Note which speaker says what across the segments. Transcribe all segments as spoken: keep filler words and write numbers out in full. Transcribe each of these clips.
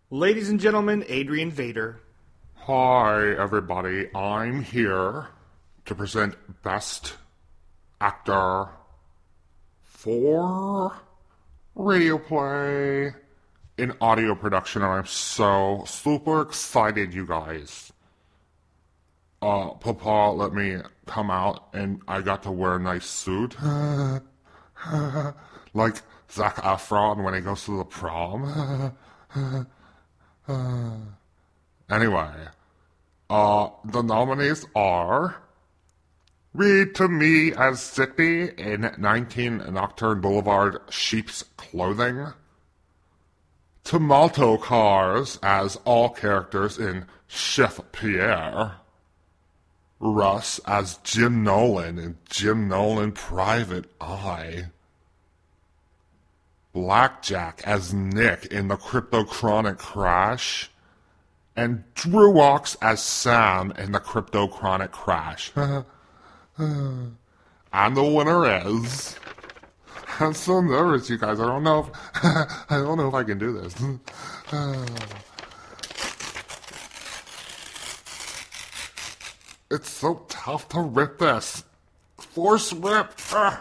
Speaker 1: Ladies and gentlemen, Adrian Vader.
Speaker 2: Hi, everybody. I'm here to present Best Actor for Radio Play in audio production, and I'm so super excited, you guys. Uh, Papa let me come out, and I got to wear a nice suit. Like Zac Efron when he goes to the prom. Anyway, uh, the nominees are Read to Me as Zippy in nineteen Nocturne Boulevard Sheep's Clothing, Tomato Cars as all characters in Chef Pierre, Russ as Jim Nolan in Jim Nolan Private Eye, Blackjack as Nick in the Cryptochronic Crash, and Drew Walks as Sam in the Cryptochronic Crash. And the winner is... I'm so nervous, you guys. I don't know if I don't know if I can do this. It's so tough to rip this. Force rip. Ugh.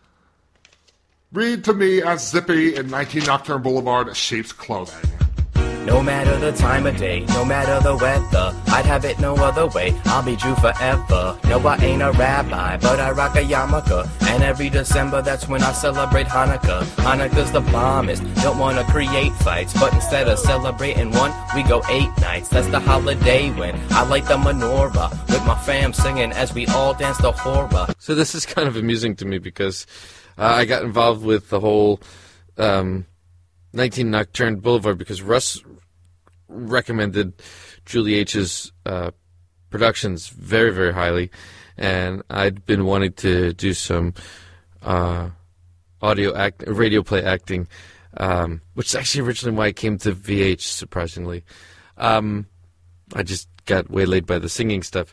Speaker 2: Read to Me as Zippy in nineteen Nocturne Boulevard Sheep's Clothing.
Speaker 3: No matter the time of day, no matter the weather, I'd have it no other way, I'll be Drew forever. No, I ain't a rabbi, but I rock a yarmulke, and every December that's when I celebrate Hanukkah. Hanukkah's the bombest, don't wanna create fights, but instead of celebrating one, we go eight nights. That's the holiday when I light the menorah, with my fam singing as we all dance the horror.
Speaker 4: So this is kind of amusing to me because uh, I got involved with the whole um, nineteen Nocturne Boulevard because Russ recommended Julie H's uh, productions very, very highly, and I'd been wanting to do some uh, audio act, radio play acting, um, which is actually originally why I came to V H, surprisingly. Um, I just got waylaid by the singing stuff.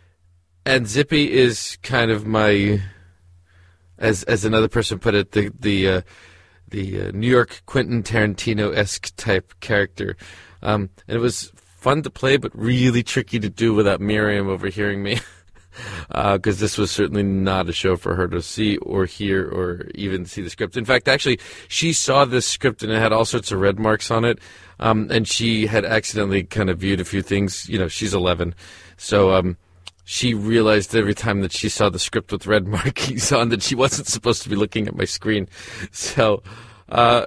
Speaker 4: And Zippy is kind of my, as as another person put it, the the uh, the uh, New York Quentin Tarantino-esque type character. Um, and it was fun to play, but really tricky to do without Miriam overhearing me, because uh, this was certainly not a show for her to see or hear or even see the script. In fact, actually, she saw this script and it had all sorts of red marks on it, um, and she had accidentally kind of viewed a few things. You know, she's eleven, so um, she realized every time that she saw the script with red markings on that she wasn't supposed to be looking at my screen. So... Uh,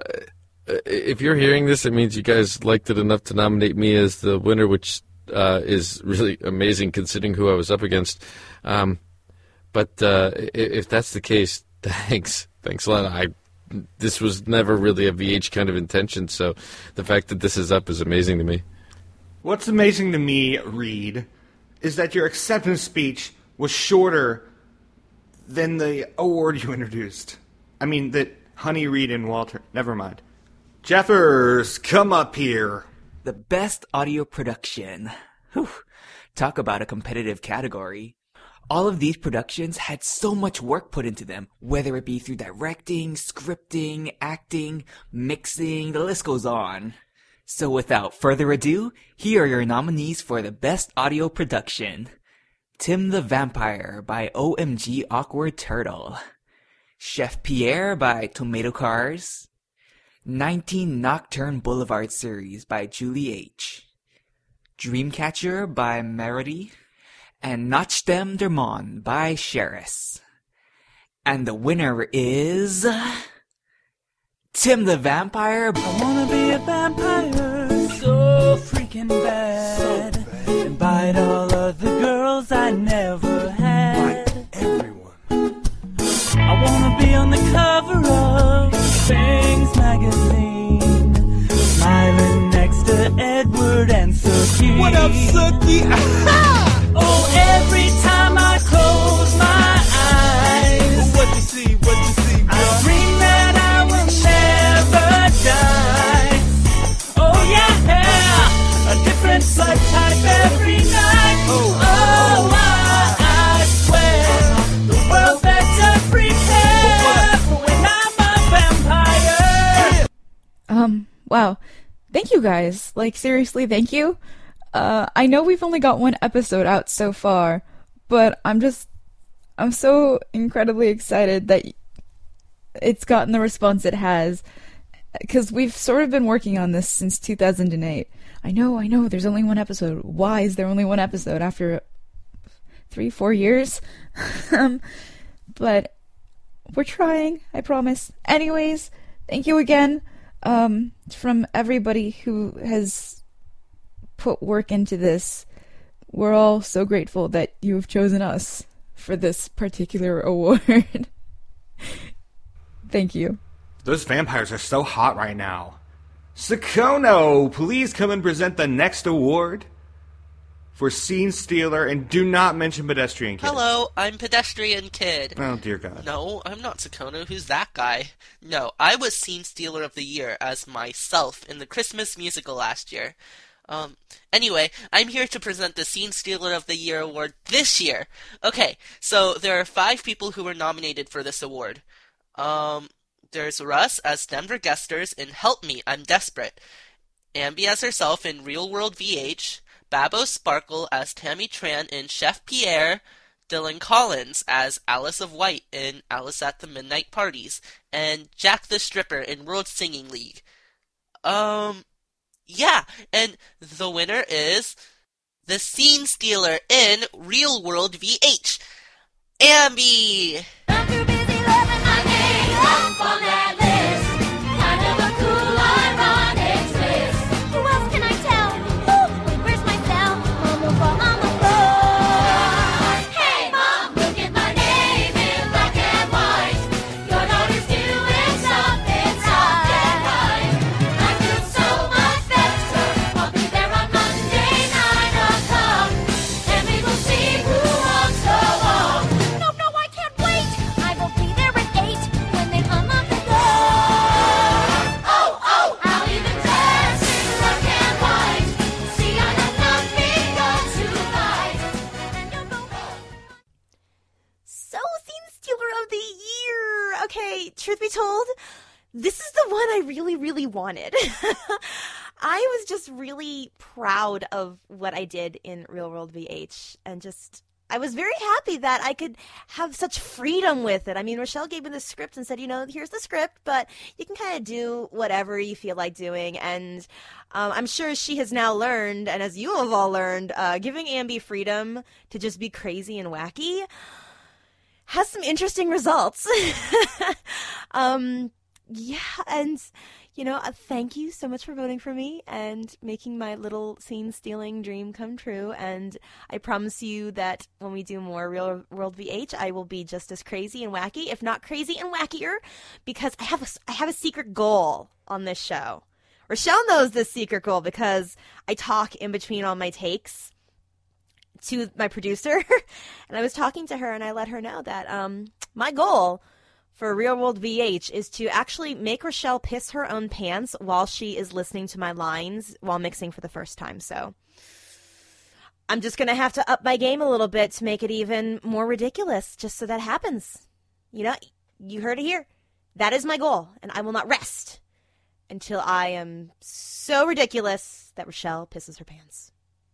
Speaker 4: If you're hearing this, it means you guys liked it enough to nominate me as the winner, which uh, is really amazing considering who I was up against. Um, but uh, if that's the case, thanks. Thanks a lot. I, this was never really a V H kind of intention, so the fact that this is up is amazing to me.
Speaker 1: What's amazing to me, Reed, is that your acceptance speech was shorter than the award you introduced. I mean, that Honey, Reed, and Walter... Never mind. Jeffers, come up here.
Speaker 5: The best audio production. Whew. Talk about a competitive category. All of these productions had so much work put into them, whether it be through directing, scripting, acting, mixing, the list goes on. So without further ado, here are your nominees for the best audio production. Tim the Vampire by O M G Awkward Turtle. Chef Pierre by Tomato Cars. nineteen Nocturne Boulevard series by Julie H. Dreamcatcher by Meredy. And Nachdem der Mann by Sheris. And the winner is... Tim the Vampire.
Speaker 6: I wanna be a vampire so freaking bad, so bad. And bite all of the girls I never had. Bite everyone. I wanna be on the cover of Things magazine, smiling next to Edward and Sookie.
Speaker 7: What up, Sookie?
Speaker 6: Oh, every time I close my eyes,
Speaker 7: what you see, what you see, bro?
Speaker 6: I dream that I will never die. Oh yeah, a different blood type every night.
Speaker 7: Oh,
Speaker 6: oh I, I swear the world better prepare for when I'm a vampire.
Speaker 8: Um, wow. thank you guys. Like, seriously, thank you. Uh, I know we've only got one episode out so far, but I'm just, I'm so incredibly excited that it's gotten the response it has, because we've sort of been working on this since two thousand eight. I know, I know, there's only one episode. Why is there only one episode after three, four years? um, but we're trying, I promise. Anyways, thank you again, um, from everybody who has put work into this. We're all so grateful that you have chosen us for this particular award. Thank you.
Speaker 1: Those vampires are so hot right now. Sakono, please come and present the next award for Scene Stealer, and do not mention Pedestrian Kid.
Speaker 9: Hello, I'm Pedestrian Kid.
Speaker 1: Oh, dear God.
Speaker 9: No, I'm not Sakono. Who's that guy? No, I was Scene Stealer of the Year as myself in the Christmas musical last year. Um, anyway, I'm here to present the Scene Stealer of the Year award this year. Okay, so there are five people who were nominated for this award. Um, there's Russ as Denver Gesters in Help Me, I'm Desperate. Ambi as herself in Real World V H. Babbo Sparkle as Tammy Tran in Chef Pierre. Dylan Collins as Alice of White in Alice at the Midnight Parties. And Jack the Stripper in World Singing League. Um, yeah, and the winner is the Scene Stealer in Real World V H. Ambi!
Speaker 10: I'm too busy loving my name up on that list. Kind of a cool, ironic twist. Who else can I tell? Ooh, where's my cell? Mama fall on the floor. Hey, Mom, look at my name in black and white. Your daughter's doing something, something right. I feel so much better. I'll be there on Monday, nine o'clock. And we will see who wants to walk. No, no, I can't wait. I will be there at eight when they unlock the door. Oh, oh, I'll even dress in black and white. See, I have nothing but to fight. And you'll go home.
Speaker 11: So, Scene Stealer of the Year. Okay, truth be told, this is the one I really, really wanted. I was just really proud of what I did in Real World V H, and just, I was very happy that I could have such freedom with it. I mean, Rochelle gave me the script and said, you know, here's the script, but you can kind of do whatever you feel like doing, and um, I'm sure she has now learned, and as you have all learned, uh, giving Ambi freedom to just be crazy and wacky has some interesting results. um, yeah, and, you know, uh, thank you so much for voting for me and making my little scene-stealing dream come true, and I promise you that when we do more Real World V H, I will be just as crazy and wacky, if not crazy and wackier, because I have a, I have a secret goal on this show. Rochelle knows this secret goal because I talk in between all my takes to my producer, and I was talking to her, and I let her know that um, my goal for Real World V H is to actually make Rochelle piss her own pants while she is listening to my lines while mixing for the first time. So I'm just going to have to up my game a little bit to make it even more ridiculous, just so that happens. You know, you heard it here. That is my goal, and I will not rest until I am so ridiculous that Rochelle pisses her pants.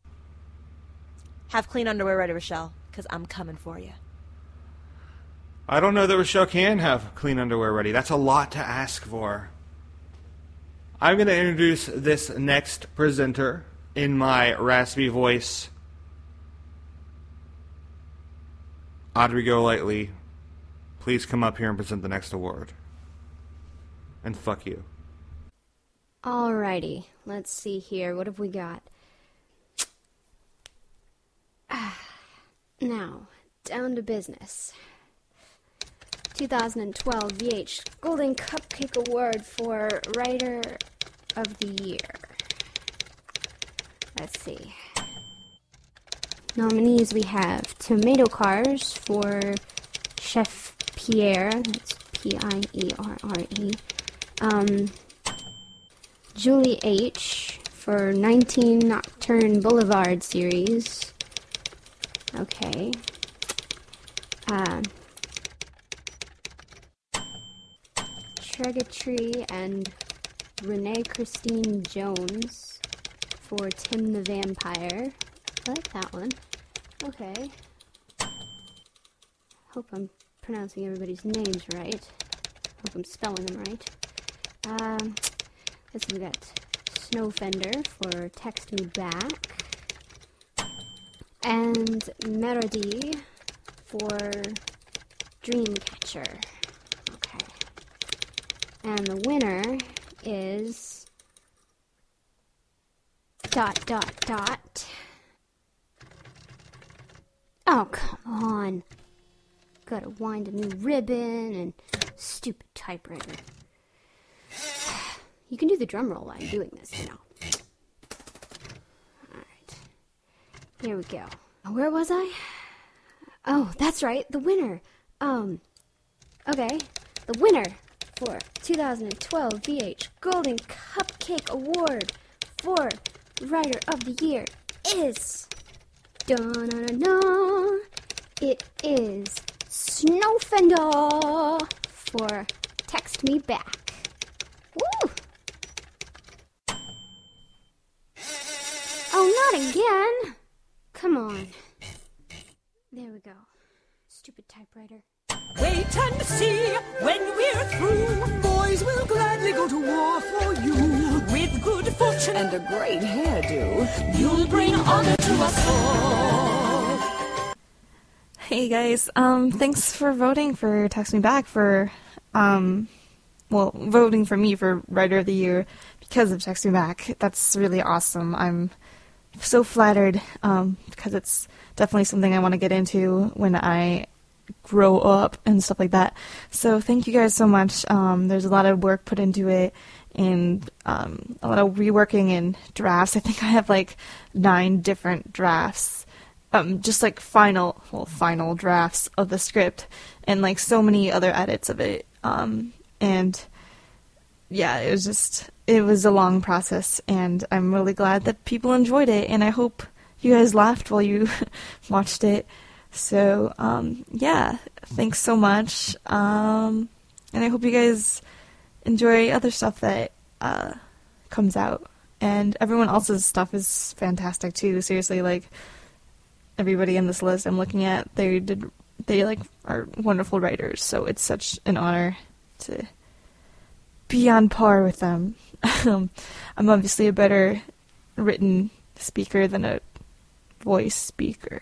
Speaker 11: Have clean underwear ready, Rochelle, because I'm coming for you.
Speaker 1: I don't know that Rochelle can have clean underwear ready. That's a lot to ask for. I'm going to introduce this next presenter in my raspy voice. Audrey Golightly, please come up here and present the next award. And fuck you.
Speaker 12: Alrighty, let's see here. What have we got? Now, down to business. twenty twelve V H Golden Cupcake Award for Writer of the Year. Let's see. Nominees we have Tomato Cars for Chef Pierre, that's P I E R R E. Um, Julie H. for nineteen Nocturne Boulevard series. Okay. Uh, Tregatree and Renee Christine Jones for Tim the Vampire. I like that one. Okay. Hope I'm pronouncing everybody's names right. Hope I'm spelling them right. Um, let's see, we got Snowfender for Text Me Back. And Meredy for Dreamcatcher. Okay. And the winner is dot dot dot. Oh, come on. Gotta wind a new ribbon and stupid typewriter. You can do the drum roll while I'm doing this, you know. Alright. Here we go. Where was I? Oh, that's right, the winner. Um, okay. The winner for two thousand twelve V H Golden Cupcake Award for Writer of the Year is... Dun-dun-dun-dun. It is Snowfender for Text Me Back. Woo! Oh, not again! Come on. There we go. Stupid typewriter.
Speaker 6: Wait and see when we're through. Boys will gladly go to war for you. With good fortune and a great hairdo, you'll bring honor to us all.
Speaker 13: Hey guys, um, thanks for voting for Text Me Back for, um, well, voting for me for Writer of the Year because of Text Me Back. That's really awesome. I'm so flattered, um, because it's definitely something I want to get into when I grow up and stuff like that. So thank you guys so much. Um, there's a lot of work put into it and um, a lot of reworking and drafts. I think I have like nine different drafts, um, just like final, well, final drafts of the script and like so many other edits of it. Um, and yeah, it was just, it was a long process and I'm really glad that people enjoyed it and I hope you guys laughed while you watched it. So, um, yeah, thanks so much, um, and I hope you guys enjoy other stuff that, uh, comes out, and everyone else's stuff is fantastic, too, seriously, like, everybody in this list I'm looking at, they did, they, like, are wonderful writers, so it's such an honor to be on par with them. um, I'm obviously a better written speaker than a voice speaker.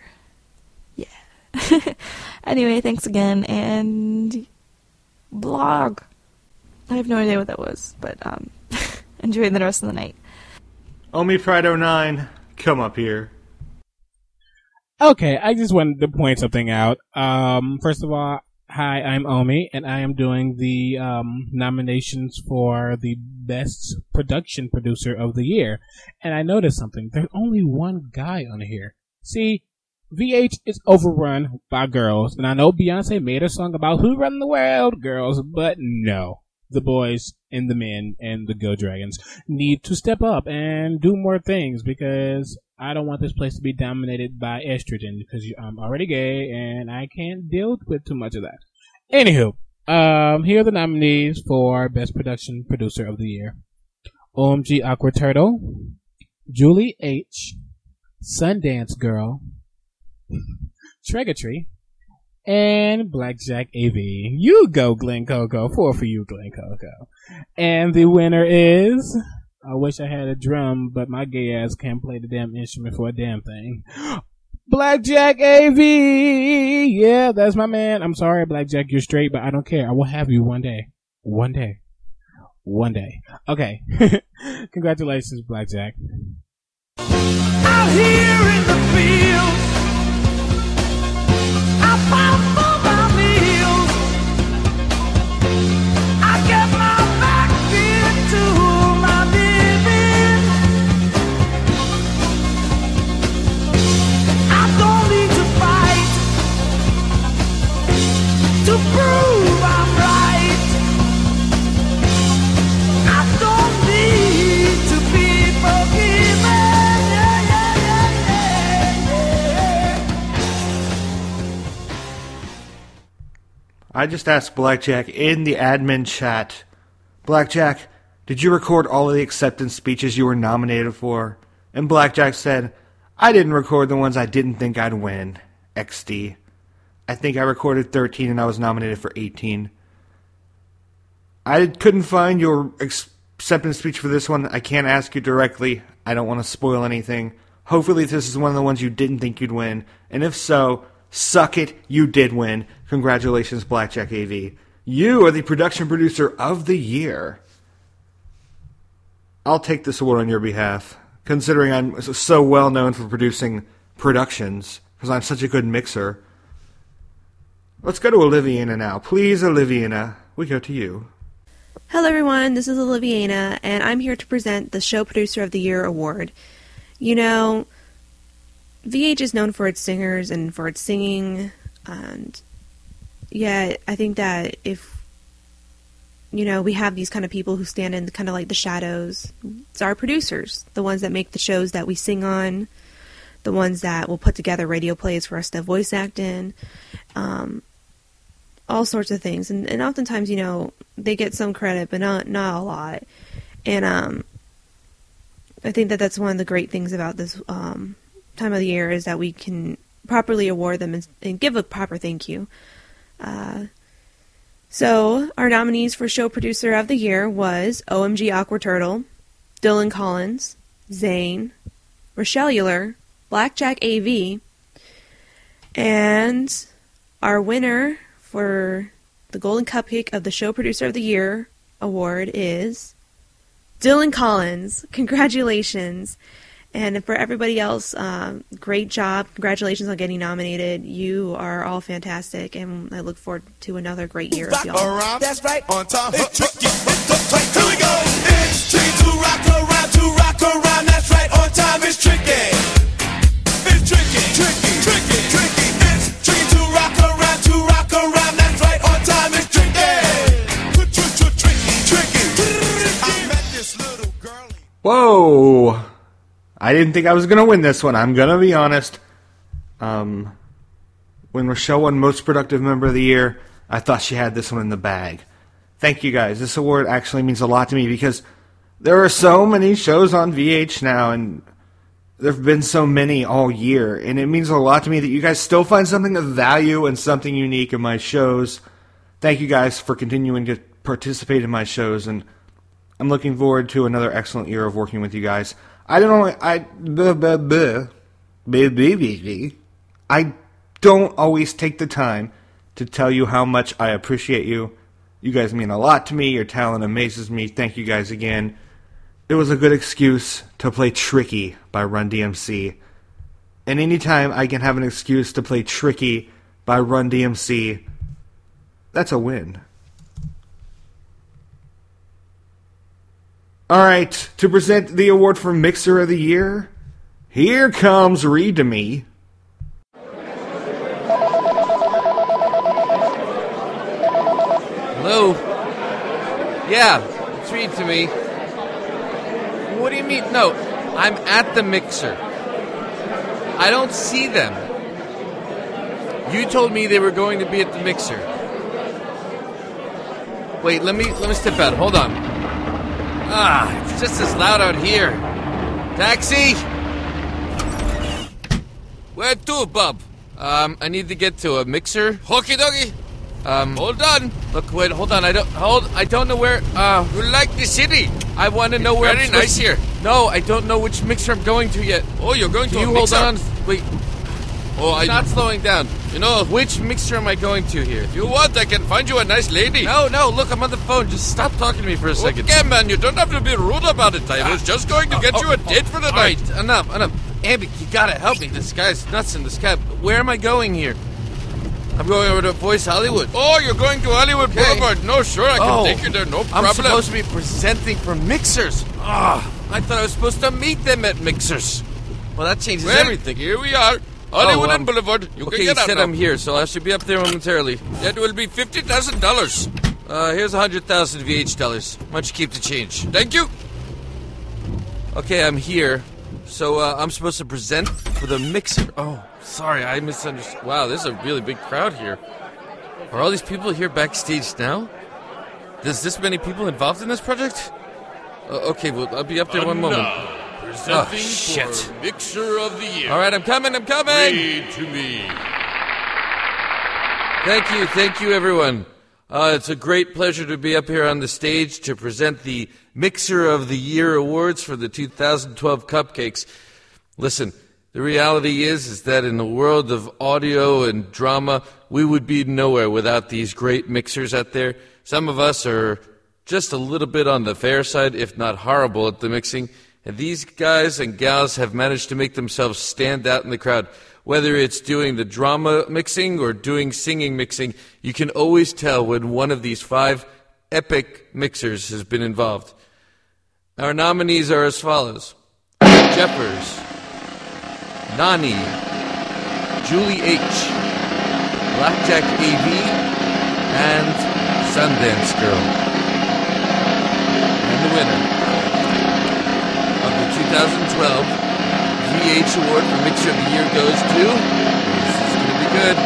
Speaker 13: Anyway, thanks again, and blog. I have no idea what that was, but um, enjoy the rest of the night.
Speaker 1: Omi Pride oh nine, come up here.
Speaker 14: Okay, I just wanted to point something out. Um, first of all, hi, I'm Omi, and I am doing the um, nominations for the Best Production Producer of the Year. And I noticed something. There's only one guy on here. See, V H is overrun by girls, and I know Beyonce made a song about who run the world, girls, but no. The boys and the men and the Go Dragons need to step up and do more things because I don't want this place to be dominated by estrogen because I'm already gay and I can't deal with too much of that. Anywho, um, here are the nominees for Best Production Producer of the Year. O M G Aqua Turtle, Julie H., Sundance Girl, Tregatree, and Blackjack A V. You go, Glen Coco. Four for you, Glen Coco. And the winner is... I wish I had a drum, but my gay ass can't play the damn instrument for a damn thing. Blackjack A V! Yeah, that's my man. I'm sorry, Blackjack, you're straight, but I don't care. I will have you one day. One day. One day. Okay. Congratulations, Blackjack.
Speaker 6: Out here in the field, I fight for my meals. I get my back into my living. I don't need to fight to prove I'm right. I don't need to be forgiven. Yeah, yeah, yeah, yeah, yeah.
Speaker 1: I just asked Blackjack in the admin chat, Blackjack, Did you record all of the acceptance speeches you were nominated for? And Blackjack said, I didn't record the ones I didn't think I'd win. X D. I think I recorded thirteen and I was nominated for eighteen. I couldn't find your acceptance speech for this one. I can't ask you directly. I don't want to spoil anything. Hopefully this is one of the ones you didn't think you'd win. And if so, suck it, you did win. Congratulations, Blackjack A V. You are the production producer of the year. I'll take this award on your behalf, considering I'm so well known for producing productions, because I'm such a good mixer. Let's go to Oliviana now. Please, Oliviana, we go to you.
Speaker 15: Hello everyone, this is Oliviana, and I'm here to present the Show Producer of the Year award. You know, V H is known for its singers and for its singing, and yeah, I think that if, you know, we have these kind of people who stand in kind of like the shadows, it's our producers, the ones that make the shows that we sing on, the ones that will put together radio plays for us to voice act in, um, all sorts of things. And, and oftentimes, you know, they get some credit, but not not a lot. And um, I think that that's one of the great things about this um, time of the year is that we can properly award them and, and give a proper thank you. Uh, so our nominees for Show Producer of the Year was O M G Awkward Turtle, Dylan Collins, Zane, Rochelle Euler, Blackjack A V, and our winner for the Golden Cupcake of the Show Producer of the Year award is Dylan Collins. Congratulations. And for everybody else, um, great job. Congratulations on getting nominated. You are all fantastic, and I look forward to another great year of y'all.
Speaker 7: Around, that's right, on time. It's tricky, it's uptight. Here we go. It's tricky to rock around, to rock around. That's right, on time. It's tricky. It's tricky, tricky, tricky, tricky. It's tricky to rock around, to rock around. That's right, on time. It's tricky. Tricky, tricky. I met this little girl.
Speaker 1: Whoa. I didn't think I was going to win this one. I'm going to be honest. Um, when Rochelle won Most Productive Member of the Year, I thought she had this one in the bag. Thank you guys. This award actually means a lot to me because there are so many shows on V H now, and there have been so many all year, and it means a lot to me that you guys still find something of value and something unique in my shows. Thank you guys for continuing to participate in my shows, and I'm looking forward to another excellent year of working with you guys. I don't know, I, buh, buh, buh, buh, buh, buh, I don't always take the time to tell you how much I appreciate you. You guys mean a lot to me, your talent amazes me, thank you guys again. It was a good excuse to play Tricky by Run D M C. And anytime I can have an excuse to play Tricky by Run D M C, that's a win. Alright, to present the award for Mixer of the Year, here comes Read to Me.
Speaker 4: Hello? Yeah, it's Read to Me. What do you mean? No, I'm at the mixer. I don't see them. You told me they were going to be at the mixer. Wait, let me let me step out. Hold on. Ah, it's just as loud out here. Taxi! Where to, bub? Um, I need to get to a mixer. Hokey doggy. Um, hold on. Look, wait, hold on. I don't hold. I don't know where. Uh, you like the city? I want to know where. Very I'm nice here. No, I don't know which mixer I'm going to yet. Oh, you're going to. Can you hold on? Wait. Oh, I'm not slowing down. You know, which mixer am I going to here? If you want, I can find you a nice lady. No, no, look, I'm on the phone. Just stop talking to me for a second. Okay, man, you don't have to be rude about it. I was just going to get oh, you a date oh, for the night. Right, enough, enough. Ambi, you gotta help me. This guy's nuts in this cab. Where am I going here? I'm going over to Voice Hollywood. Oh, you're going to Hollywood okay. Boulevard. No, sure, I can oh, take you there, no problem. I'm supposed to be presenting for mixers. Ah, oh, I thought I was supposed to meet them at mixers. Well, that changes well, everything. Here we are. Hollywood oh, um, and Boulevard. You okay, can get you said now. I'm here, so I should be up there momentarily. That will be fifty thousand dollars. Uh, here's one hundred thousand V H dollars. Why don't you keep the change? Thank you. Okay, I'm here. So, uh, I'm supposed to present for the mixer. Oh, sorry, I misunderstood. Wow, there's a really big crowd here. Are all these people here backstage now? There's this many people involved in this project? Uh, okay, well, I'll be up there one
Speaker 16: And
Speaker 4: moment.
Speaker 16: now, presenting
Speaker 4: Oh, shit.
Speaker 16: for Mixer of the Year.
Speaker 4: All right, I'm coming, I'm coming.
Speaker 16: Read to me.
Speaker 4: Thank you, thank you, everyone. Uh, it's a great pleasure to be up here on the stage to present the Mixer of the Year awards for the two thousand twelve Cupcakes. Listen, the reality is, is that in the world of audio and drama, we would be nowhere without these great mixers out there. Some of us are just a little bit on the fair side, if not horrible at the mixing, and these guys and gals have managed to make themselves stand out in the crowd. Whether it's doing the drama mixing or doing singing mixing, you can always tell when one of these five epic mixers has been involved. Our nominees are as follows: Jeffers, Nani, Julie H, Blackjack A V, and Sundance Girl. And the winner of the two thousand twelve V H Award for Mixer of the Year goes to... This is going to be good.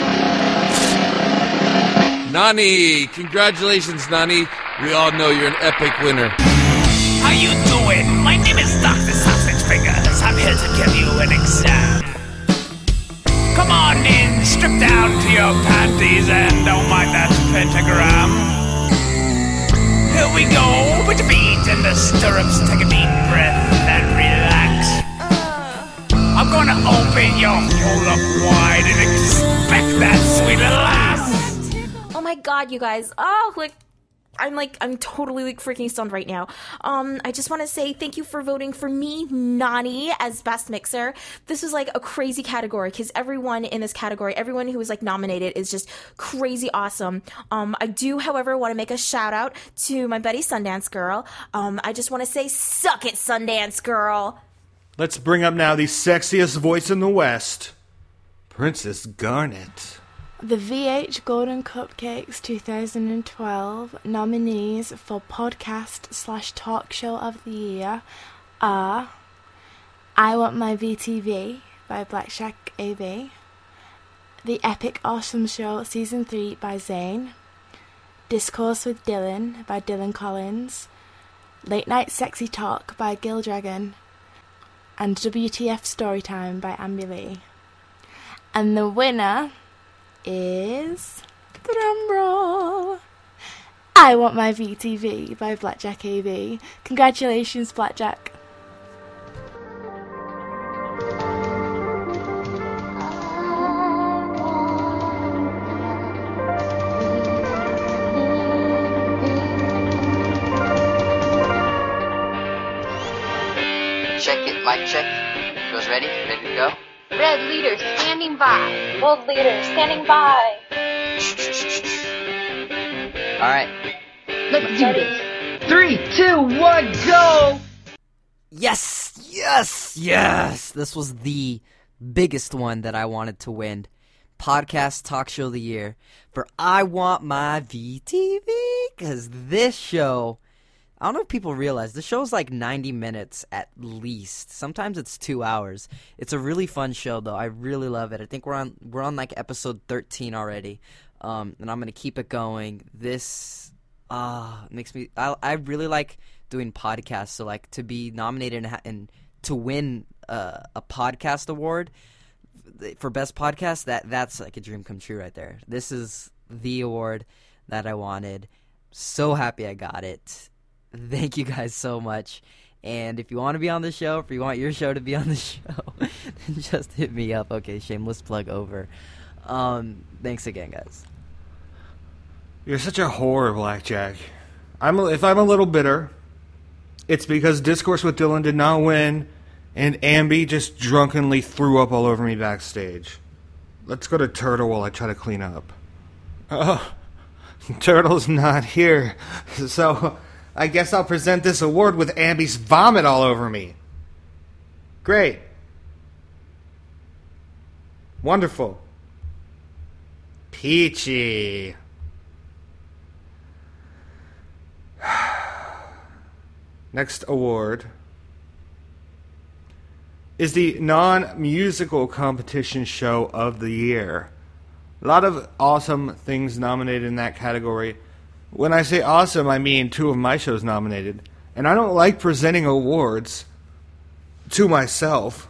Speaker 4: Nani! Congratulations, Nani. We all know you're an epic winner.
Speaker 17: How you doing? My name is Doctor Sausage Fingers. I'm here to give you an exam. Come on in, strip down to your panties and don't mind that pentagram. Here we go, put your feet in the stirrups, take a deep breath and relax. I'm gonna open your hole up wide and expect that sweet little ass.
Speaker 11: Oh my god, you guys. Oh, like, I'm like, I'm totally like freaking stoned right now. Um, I just want to say thank you for voting for me, Nani, as Best Mixer. This was like a crazy category because everyone in this category, everyone who was like nominated is just crazy awesome. Um, I do, however, want to make a shout out to my buddy Sundance Girl. Um, I just want to say, suck it, Sundance Girl.
Speaker 1: Let's bring up now the sexiest voice in the West, Princess Garnet.
Speaker 18: The V H Golden Cupcakes twenty twelve nominees for Podcast slash Talk Show of the Year are I Want My V T V by Blackjack A V, The Epic Awesome Show Season three by Zayn, Discourse with Dylan by Dylan Collins, Late Night Sexy Talk by Gil Dragon, and W T F Storytime by Amber Lee. And the winner is, drumroll, I Want My V T V by Blackjack A V. Congratulations, Blackjack.
Speaker 19: Check it, mic check. Goes ready? Ready to go?
Speaker 10: Red leader standing by. Gold leader standing by.
Speaker 19: Alright.
Speaker 10: Let's do this.
Speaker 20: Three, two, one, go!
Speaker 21: Yes, yes, yes. This was the biggest one that I wanted to win. Podcast Talk Show of the Year for I Want My V T V. Because this show, I don't know if people realize, the show's like ninety minutes at least. Sometimes it's two hours. It's a really fun show, though. I really love it. I think we're on we're on like episode thirteen already, um, and I'm gonna keep it going. This uh, makes me. I I really like doing podcasts. So like to be nominated and, ha- and to win uh, a podcast award for best podcast, that that's like a dream come true right there. This is the award that I wanted. So happy I got it. Thank you guys so much. And if you want to be on the show, if you want your show to be on the show, then just hit me up. Okay, shameless plug over. Um, thanks again, guys.
Speaker 1: You're such a whore, Blackjack. I'm a, if I'm a little bitter, it's because Discourse with Dylan did not win, and Ambi just drunkenly threw up all over me backstage. Let's go to Turtle while I try to clean up. Oh, Turtle's not here, so I guess I'll present this award with Ambi's vomit all over me. Great. Wonderful. Peachy. Next award is the non-musical competition show of the year. A lot of awesome things nominated in that category. When I say awesome, I mean two of my shows nominated. And I don't like presenting awards to myself.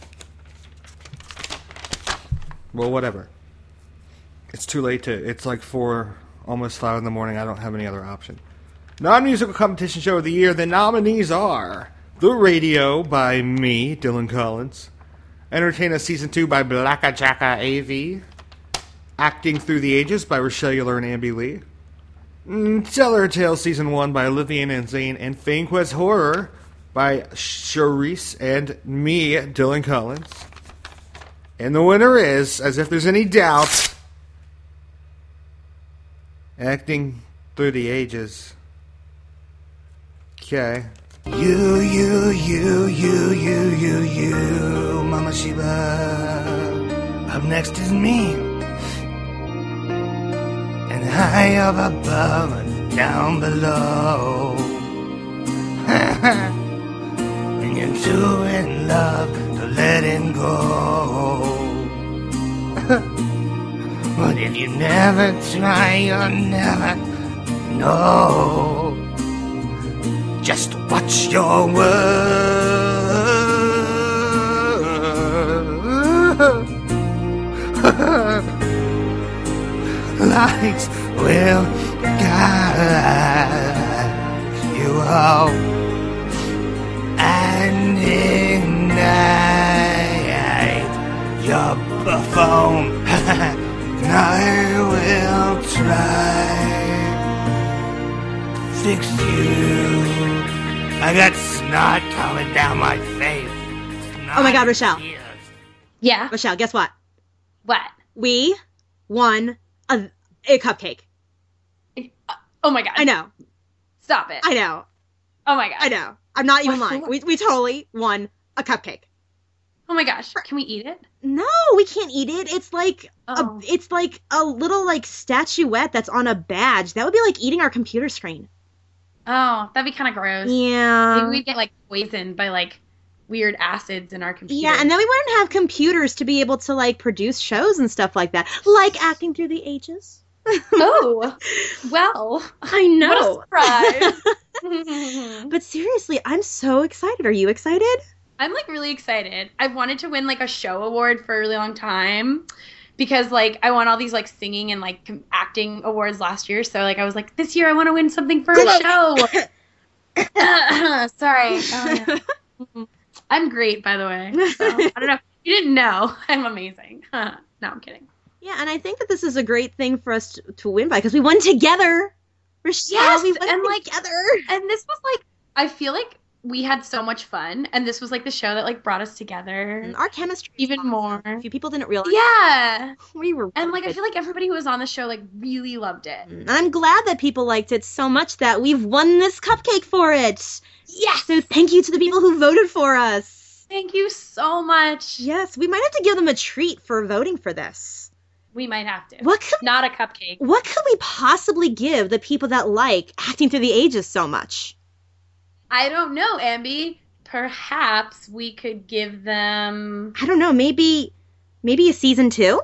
Speaker 1: Well, whatever. It's too late to... It's like four, almost five in the morning. I don't have any other option. Non-musical competition show of the year. The nominees are... The Radio by me, Dylan Collins. Entertainer Season two by Blacka Jacka A V. Acting Through the Ages by Rochelle Euler and Ambi Lee. Mm, Tell Her Tale Season one by Olivia and Zane. And Fame Quest Horror by Charisse and me, Dylan Collins. And the winner is, as if there's any doubt, Acting Through the Ages. Okay. You, you, you, you, you, you, you, Mama Sheba. Up next is me. And high up above and down below. When you're too in love to let it go. But if you never try, you'll never know. Just watch your words. Lights will guide you out and ignite your phone. I will try to fix you. I got snot coming down my face.
Speaker 2: Oh my god, Rochelle.
Speaker 22: Yeah?
Speaker 2: Rochelle, guess what?
Speaker 22: What?
Speaker 2: We won a, a cupcake.
Speaker 22: Oh my god.
Speaker 2: I know.
Speaker 22: Stop it.
Speaker 2: I know.
Speaker 22: Oh my god.
Speaker 2: I know. I'm not even
Speaker 22: What?
Speaker 2: lying. We, we totally won a cupcake.
Speaker 22: Oh my gosh. Can we eat it?
Speaker 2: No, we can't eat it. It's like
Speaker 22: Oh.
Speaker 2: a, it's like a little like statuette that's on a badge. That would be like eating our computer screen.
Speaker 22: Oh, that'd be kind of gross.
Speaker 2: Yeah.
Speaker 22: Maybe we'd get like poisoned by like weird acids in our computer.
Speaker 2: Yeah, and then we wouldn't have computers to be able to like produce shows and stuff like that, like Acting Through the Ages.
Speaker 22: Oh, well,
Speaker 2: I know.
Speaker 22: What a
Speaker 2: surprise. But seriously, I'm so excited. Are you excited?
Speaker 22: I'm like really excited. I've wanted to win like a show award for a really long time because like I won all these like singing and like com- acting awards last year. So like I was like, this year I want to win something for a show. Sorry. Oh, yeah. I'm great, by the way. So, I don't know. You didn't know. I'm amazing. no, I'm kidding.
Speaker 2: Yeah, and I think that this is a great thing for us to, to win by because we won together. Rochelle,
Speaker 22: Yes,
Speaker 2: we won
Speaker 22: and like
Speaker 2: together.
Speaker 22: And this was like, I feel like we had so much fun, and this was like the show that like brought us together.
Speaker 2: And our chemistry
Speaker 22: even
Speaker 2: awesome.
Speaker 22: more.
Speaker 2: A few people didn't realize.
Speaker 22: Yeah,
Speaker 2: we were.
Speaker 22: And like I
Speaker 2: good.
Speaker 22: feel like everybody who was on the show like really loved it.
Speaker 2: And I'm glad that people liked it so much that we've won this cupcake for it.
Speaker 22: Yes.
Speaker 2: So thank you to the people who voted for us.
Speaker 22: Thank you so much.
Speaker 2: Yes, we might have to give them a treat for voting for this.
Speaker 22: We might have to.
Speaker 2: What could
Speaker 22: Not a cupcake.
Speaker 2: What could we possibly give the people that like Acting Through the Ages so much?
Speaker 22: I don't know, Ambi. Perhaps we could give them.
Speaker 2: I don't know. Maybe, maybe a season two.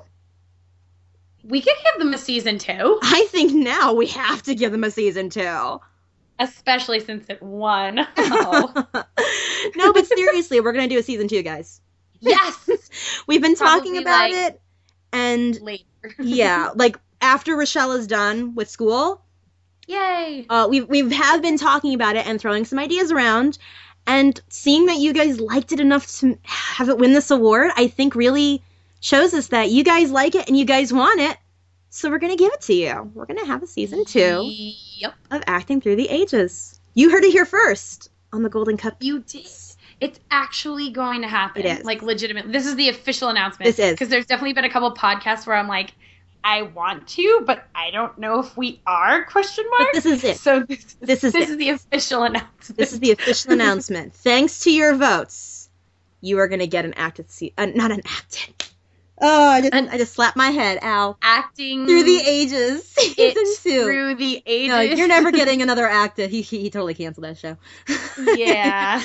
Speaker 22: We could give them a season two.
Speaker 2: I think now we have to give them a season two.
Speaker 22: Especially since it won. Oh.
Speaker 2: No, but seriously, we're gonna do a season two, guys.
Speaker 22: Yes.
Speaker 2: We've been talking
Speaker 22: Probably,
Speaker 2: about
Speaker 22: like,
Speaker 2: it, and
Speaker 22: later.
Speaker 2: yeah, like after Rochelle is done with school.
Speaker 22: Yay.
Speaker 2: Uh, we we have been talking about it and throwing some ideas around, and seeing that you guys liked it enough to have it win this award, I think really shows us that you guys like it and you guys want it. So we're gonna give it to you. We're gonna have a season two
Speaker 22: Yep.
Speaker 2: of Acting Through the Ages. You heard it here first on the Golden Cup.
Speaker 22: You did. It's actually going to happen.
Speaker 2: It is.
Speaker 22: Like, legitimately. This is the official announcement.
Speaker 2: This is.
Speaker 22: Because there's definitely been a couple podcasts where I'm like, I want to, but I don't know if we are, question mark.
Speaker 2: But this is it.
Speaker 22: So this,
Speaker 2: This is
Speaker 22: this
Speaker 2: it.
Speaker 22: is the official announcement.
Speaker 2: This is the official announcement. Thanks to your votes, you are gonna get an acted se- uh, not an acted. Oh, I just, I just slapped my head. Ow.
Speaker 22: Acting
Speaker 2: Through the Ages, season
Speaker 22: It
Speaker 2: two.
Speaker 22: Through the ages.
Speaker 2: No, you're never getting another acted. He, he he totally canceled that show.
Speaker 22: Yeah.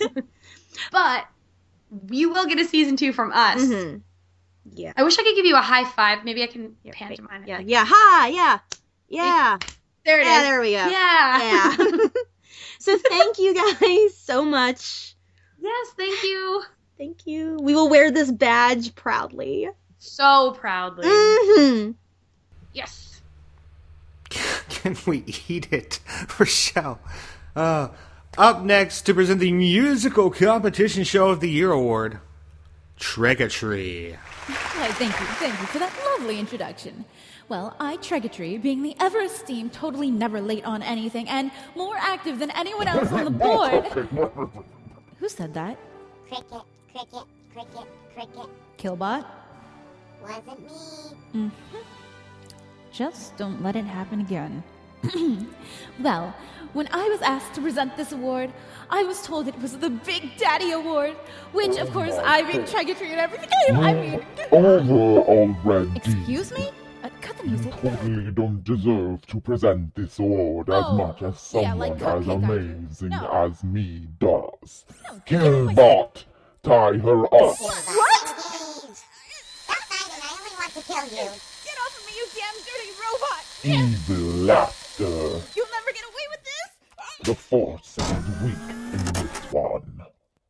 Speaker 22: But you will get a season two from us.
Speaker 2: Mm-hmm. Yeah.
Speaker 22: I wish I could give you a high five. Maybe I can pantomime it.
Speaker 2: Yeah. Yeah. Ha. Yeah. Yeah.
Speaker 22: There it is.
Speaker 2: Yeah. There we go.
Speaker 22: Yeah.
Speaker 2: Yeah. So thank you guys so much.
Speaker 22: Yes, thank you.
Speaker 2: Thank you. We will wear this badge proudly.
Speaker 22: So proudly.
Speaker 2: Mm-hmm.
Speaker 22: Yes.
Speaker 1: Can we eat it? Rochelle. Uh, up next to present the Musical Competition Show of the Year award, Tregatree.
Speaker 3: Why, thank you, thank you for that lovely introduction. Well, I, Tregatree, being the ever-esteemed, totally never late on anything, and more active than anyone else on the board... Who said that?
Speaker 10: Cricket, cricket, cricket, cricket.
Speaker 3: Killbot?
Speaker 10: Wasn't me.
Speaker 3: Mm-hmm. Just don't let it happen again. Well, when I was asked to present this award, I was told it was the Big Daddy Award, which, of course, I being Tregatree and everything, I mean...
Speaker 5: Over already.
Speaker 3: Excuse me? Uh, cut the music.
Speaker 5: You totally don't deserve to present this award as
Speaker 3: Oh,
Speaker 5: much as
Speaker 3: yeah,
Speaker 5: someone
Speaker 3: like
Speaker 5: as
Speaker 3: Cupcake I do.
Speaker 5: amazing
Speaker 3: No.
Speaker 5: as me does. Killbot, tie her up.
Speaker 10: What? Stop fighting, I only want to kill you.
Speaker 3: Get off of me, you damn dirty robot!
Speaker 5: Evil laughter.
Speaker 3: You'll never get away with this!
Speaker 5: The force is weak in this one.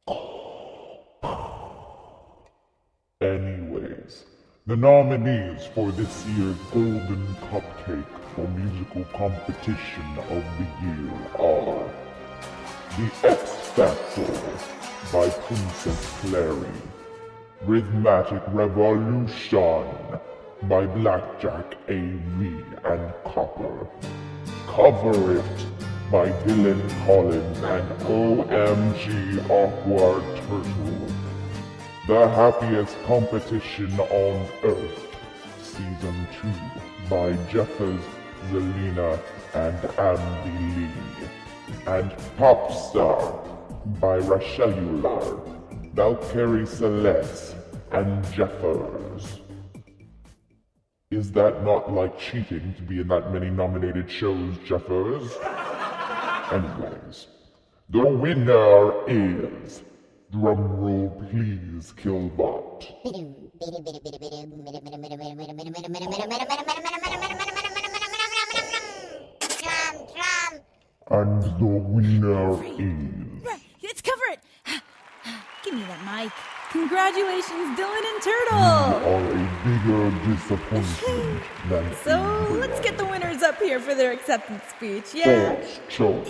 Speaker 5: Anyways, the nominees for this year's Golden Cupcake for Musical Competition of the Year are The X Factor by Princess Clary, Rhythmatic Revolution by Blackjack A V and Copper, Cover It by Dylan Collins and O M G Awkward Turtle, The Happiest Competition on Earth, Season two by Jeffers, Zelina, and Ambi Lee, and Popstar by Rashellular, Valkyrie Celeste, and Jeffers. Is that not like cheating to be in that many nominated shows, Jeffers? Anyways, the winner is... Drumroll please, Killbot. And the winner is...
Speaker 3: Let's cover it! Give me that mic. Congratulations, Dylan and
Speaker 5: You
Speaker 3: Turtle!
Speaker 5: are a bigger disappointment than
Speaker 3: So, let's get the winners up here for their acceptance speech, yeah?
Speaker 5: False choke.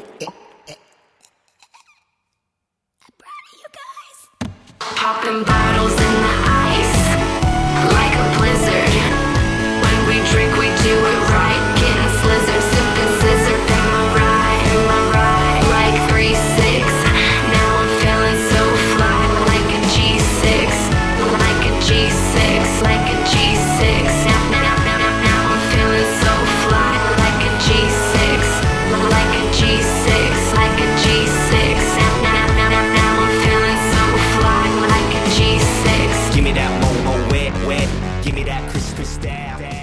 Speaker 23: Popping bottles in the ice, like a blizzard. When we drink, we do it right. Getting slizzard, sipping scissor. Am I right? Am I right? Like three six. Now I'm feeling so fly, like a G six, like a G six, like a G six. Now, now, now, now, now I'm feeling so fly, like a G six, like a G six, like a G six. Now, now, now, now, now I'm feeling so fly, like a G six.
Speaker 24: Give me that momo wet, wet. Give me that Christmas stab.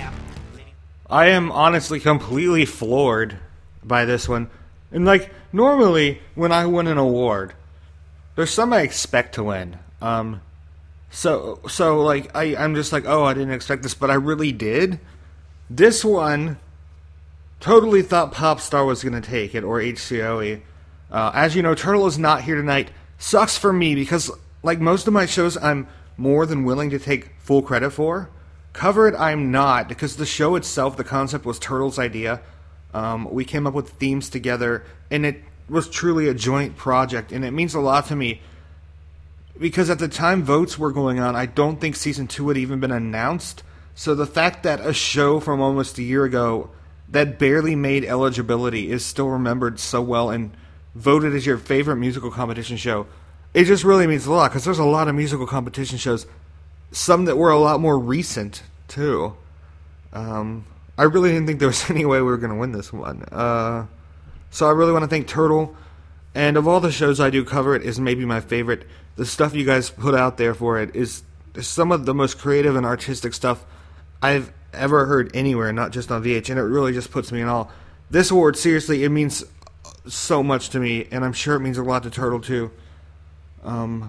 Speaker 1: I am honestly completely floored by this one. And like, normally when I win an award, there's some I expect to win. Um, so, so like, I, I'm just like, oh, I didn't expect this, but I really did. This one, totally thought Popstar was going to take it, or H C O E. Uh, as you know, Turtle is not here tonight. Sucks for me, because like most of my shows, I'm more than willing to take full credit for. Cover It, I'm not, because the show itself, the concept was Turtle's idea. Um, we came up with themes together, and it was truly a joint project, and it means a lot to me. Because at the time votes were going on, I don't think Season two had even been announced. So the fact that a show from almost a year ago that barely made eligibility is still remembered so well and voted as your favorite musical competition show, it just really means a lot, because there's a lot of musical competition shows, some that were a lot more recent, too. Um, I really didn't think there was any way we were going to win this one. Uh, so I really want to thank Turtle, and of all the shows I do, Cover It is maybe my favorite. The stuff you guys put out there for it is some of the most creative and artistic stuff I've ever heard anywhere, not just on V H, and it really just puts me in awe. This award, seriously, it means so much to me, and I'm sure it means a lot to Turtle, too. Um,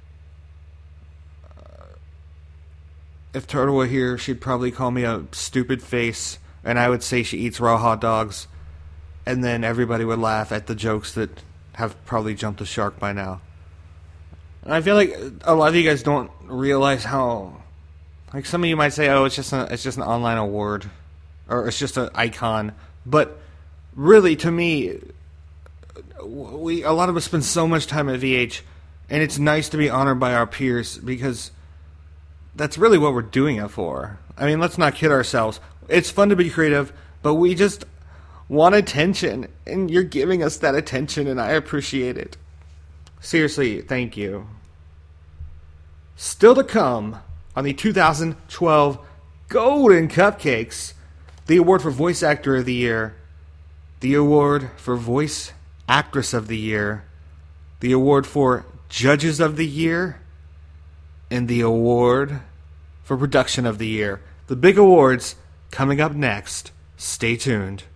Speaker 1: if Turtle were here, she'd probably call me a stupid face, and I would say she eats raw hot dogs. and then everybody would laugh at the jokes that have probably jumped the shark by now. And I feel like a lot of you guys don't realize how, like some of you might say, oh, it's just a, it's just an online award, or it's just an icon. But really, to me, we a lot of us spend so much time at V H, and it's nice to be honored by our peers because that's really what we're doing it for. I mean, let's not kid ourselves. It's fun to be creative, but we just want attention, and you're giving us that attention, and I appreciate it. Seriously, thank you. Still to come on the two thousand twelve Golden Cupcakes, the award for Voice Actor of the Year, the award for Voice Actress of the Year, the award for Judges of the Year, and the award for Production of the Year. The big awards coming up next. Stay tuned.